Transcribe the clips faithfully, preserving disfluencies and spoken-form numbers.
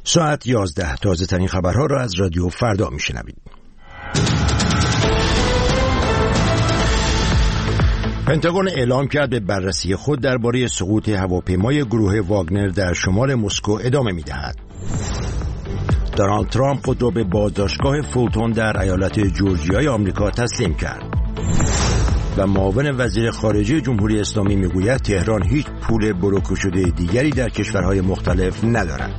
ساعت یازده. تازه ترین خبرها را از رادیو فردا میشنوید. پنتاگون اعلام کرد به بررسی خود درباره سقوط هواپیمای گروه واگنر در شمال مسکو ادامه می‌دهد. دونالد ترامپ خود را به بازداشتگاه فولتون در ایالت جورجیای آمریکا تسلیم کرد. و معاون وزیر خارجه جمهوری اسلامی میگوید تهران هیچ پول بروکر شده دیگری در کشورهای مختلف ندارد.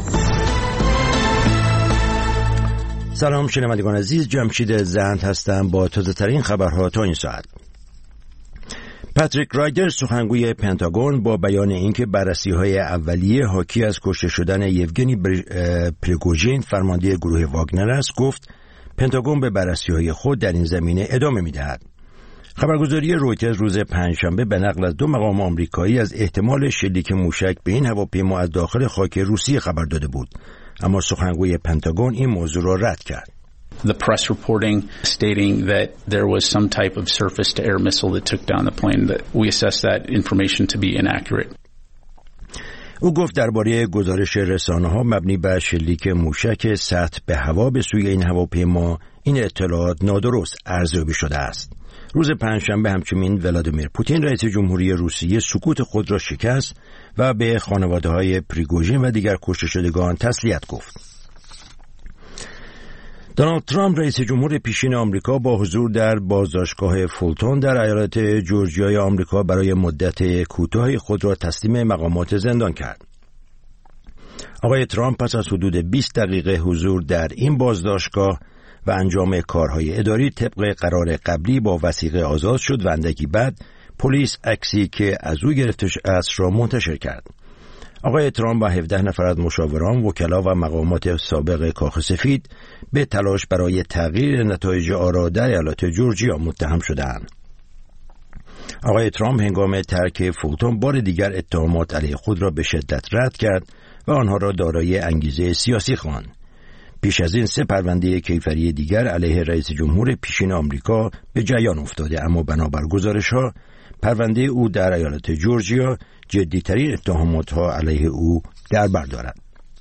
سلام شنوندگان عزیز، جمشید زند هستم با تازه ترین خبرها تا این ساعت. پاتریک رایدر سخنگوی پنتاگون با بیان اینکه بررسی‌های اولیه حاکی از کشته شدن یوگنی پریگوژین فرمانده گروه واگنر است گفت پنتاگون به بررسی‌های خود در این زمینه ادامه می‌دهد. خبرگزاری رویترز روز پنجشنبه به نقل از دو مقام آمریکایی از احتمال شلیک موشک به این هواپیما از داخل خاک روسیه خبر داده بود، اما سخنگوی پنتاگون این موضوع را رد کرد. The press reporting stating that there was some type of surface-to-air missile that took down the plane, that we assess that information to be inaccurate. او گفت درباره گزارش رسانه‌ها مبنی بر شلیک موشک سطح به هوا به سوی این هواپیما این اطلاعات نادرست ارزیابی شده است. روز پنجشنبه همچنین ولادیمیر پوتین رئیس جمهوری روسیه سکوت خود را شکست و به خانواده‌های پریگوژین و دیگر کشته شدگان تسلیت گفت. دونالد ترامپ رئیس جمهور پیشین آمریکا با حضور در بازداشتگاه فولتون در ایالت جورجیای آمریکا برای مدت کوتاهی خود را تسلیم مقامات زندان کرد. آقای ترامپ پس از حدود بیست دقیقه حضور در این بازداشتگاه و انجام کارهای اداری طبق قرار قبلی با وثیقه آزاد شد و اندکی بعد پلیس عکسی که از او گرفته است را منتشر کرد. آقای ترامپ و هفده نفر از مشاوران، وکلا و مقامات سابق کاخ سفید به تلاش برای تغییر نتایج آرا در ایالت جورجیا متهم شدند. آقای ترامپ هنگام ترک فولتون بار دیگر اتهامات علیه خود را به شدت رد کرد و آنها را دارای انگیزه سیاسی خواند. پیش از این سه پرونده کیفری دیگر علیه رئیس جمهور پیشین آمریکا به جریان افتاده، اما بنابر گزارش‌ها پرونده او در ایالت جورجیا جدی‌ترین اتهامات‌ها علیه او در بر دارد.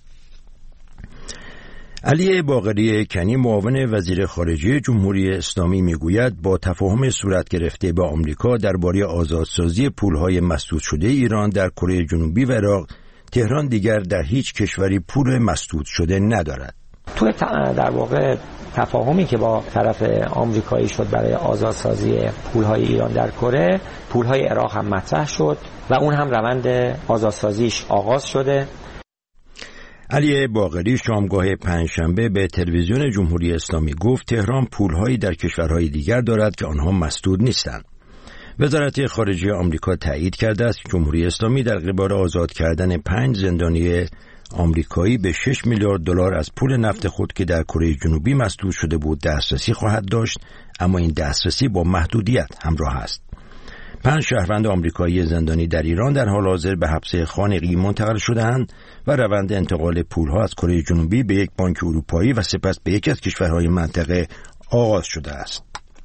علی باقری کنی معاون وزیر خارجه جمهوری اسلامی میگوید با تفاهم صورت گرفته با آمریکا درباره آزادسازی پول‌های مسدود شده ایران در کره جنوبی و عراق، تهران دیگر در هیچ کشوری پول مسدود شده ندارد. توی در واقع تفاهمی که با طرف آمریکایی شد برای آزادسازی پول‌های ایران در کره، پول‌های عراق هم مطرح شد و اون هم روند آزادسازیش آغاز شده. علی باقری شامگاه پنجشنبه به تلویزیون جمهوری اسلامی گفت تهران پول‌هایی در کشورهای دیگر دارد که آنها مسدود نیستند. وزارت خارجه آمریکا تایید کرده است که جمهوری اسلامی در قبال آزاد کردن پنج زندانی آمریکایی به شش میلیارد دلار از پول نفت خود که در کره جنوبی مسدود شده بود دسترسی خواهد داشت، اما این دسترسی با محدودیت همراه است. پنج شهروند آمریکایی زندانی در ایران در حال حاضر به حبس خانقی منتقل شده‌اند و روند انتقال پول‌ها از کره جنوبی به یک بانک اروپایی و سپس به یکی از کشورهای منطقه آغاز شده است.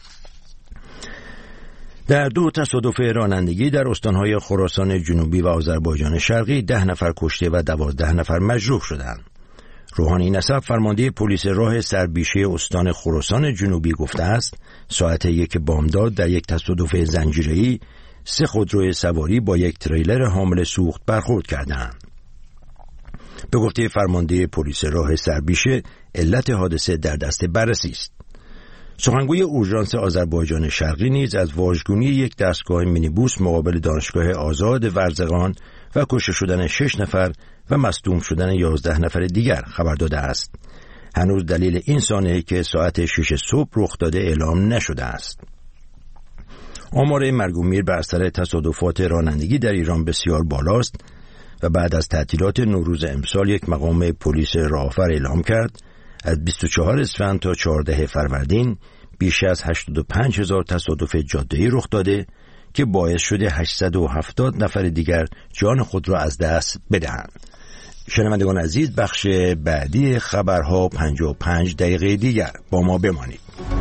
در دو تصادف رانندگی در استانهای خراسان جنوبی و آذربایجان شرقی ده نفر کشته و دوازده نفر مجروح شدند. روحانی نسب فرمانده پلیس راه سربیشه استان خراسان جنوبی گفته است ساعت یک بامداد در یک تصادف زنجیره‌ای سه خودروی سواری با یک تریلر حامل سوخت برخورد کردند. به گفته فرمانده پلیس راه سربیشه علت حادثه در دست بررسی است. سخنگوی اورژانس آذربایجان شرقی نیز از واژگونی یک دستگاه مینیبوس مقابل دانشگاه آزاد ورزقان و کشته شدن شش نفر و مصدوم شدن یازده نفر دیگر خبر داده است. هنوز دلیل این سانحه که ساعت شش صبح رخ داده اعلام نشده است. آمار مرگ و میر بر اثر تصادفات رانندگی در ایران بسیار بالاست و بعد از تعطیلات نوروز امسال یک مقام پلیس راهآفر اعلام کرد از بیست و چهار اسفند تا چهارده فروردین بیش از هشتاد و پنج هزار تصادف جاده‌ای رخ داده که باعث شده هشتصد و هفتاد نفر دیگر جان خود را از دست بدهند. شنوندگان عزیز، بخش بعدی خبرها پنجاه و پنج دقیقه دیگر با ما بمانید.